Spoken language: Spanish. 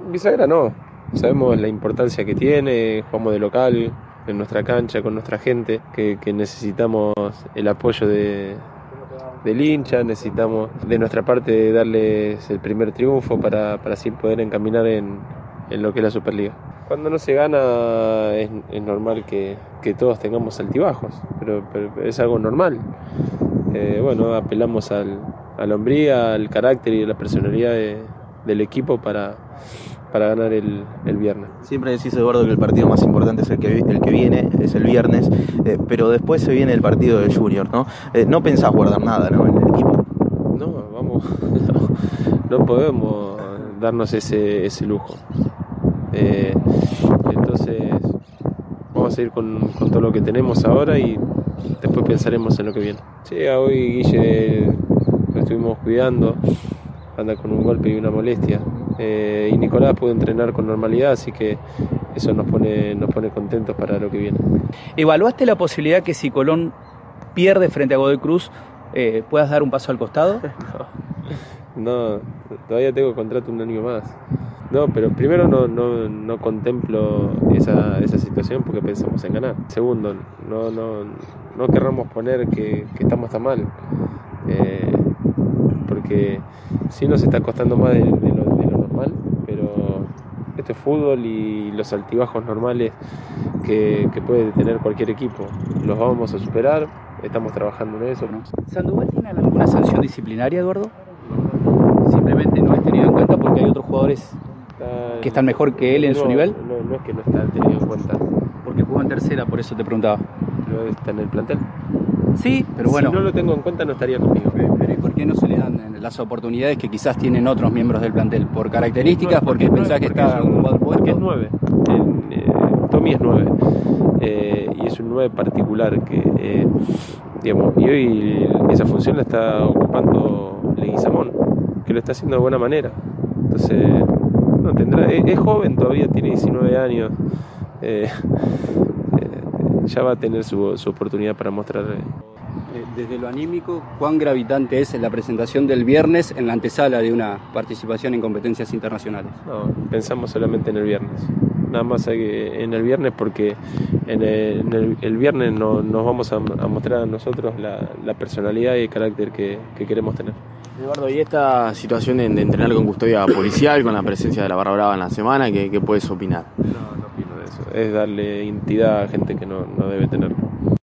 Bisagra no, sabemos la importancia que tiene, jugamos de local, en nuestra cancha, con nuestra gente, que necesitamos el apoyo del hincha, necesitamos de nuestra parte darles el primer triunfo para así poder encaminar en lo que es la Superliga. Cuando no se gana es normal que todos tengamos altibajos, pero es algo normal. Bueno, apelamos a la hombría, al carácter y a la personalidad del equipo para ganar el viernes. Siempre decís, Eduardo, que el partido más importante es el que viene, es el viernes, pero después se viene el partido del Junior, ¿no? No pensás guardar nada, ¿no?, en el equipo. No, vamos, no podemos darnos ese lujo. Entonces vamos a ir con todo lo que tenemos ahora y después pensaremos en lo que viene. Sí, hoy Guille lo estuvimos cuidando, anda con un golpe y una molestia, y Nicolás pudo entrenar con normalidad, así que eso nos pone contentos para lo que viene. ¿Evaluaste la posibilidad que si Colón pierde frente a Godoy Cruz puedas dar un paso al costado? No, todavía tengo contrato un año más. No, pero primero no contemplo esa situación porque pensamos en ganar. Segundo, no querramos poner que estamos tan mal, porque sí nos está costando más de lo normal, pero esto es fútbol y los altibajos normales que puede tener cualquier equipo los vamos a superar, estamos trabajando en eso. ¿Sandoval tiene alguna sanción disciplinaria, Eduardo? Simplemente no es tenido en cuenta porque hay otros jugadores que están mejor que él en su nivel. No es que no está tenido en cuenta. Porque jugó en tercera, por eso te preguntaba. No está en el plantel. Sí, pero bueno. Si no lo tengo en cuenta no estaría conmigo. Pero ¿y por qué no se le dan las oportunidades que quizás tienen otros miembros del plantel? ¿Por características? ¿Porque pensás que está ocupado el puesto? Porque es 9. Tommy es 9. Y es un 9 particular que, digamos, y hoy esa función la está ocupando Leguizamón, que lo está haciendo de buena manera. Entonces, no tendrá, es joven todavía, tiene 19 años. Ya va a tener su oportunidad para mostrar. Desde lo anímico, ¿cuán gravitante es la presentación del viernes en la antesala de una participación en competencias internacionales? No, pensamos solamente en el viernes. Nada más en el viernes porque en el viernes nos vamos a mostrar a nosotros la personalidad y el carácter que queremos tener. Eduardo, ¿y esta situación de entrenar con custodia policial, con la presencia de la barra brava en la semana, qué puedes opinar? No opino de eso. Es darle identidad a gente que no debe tenerlo.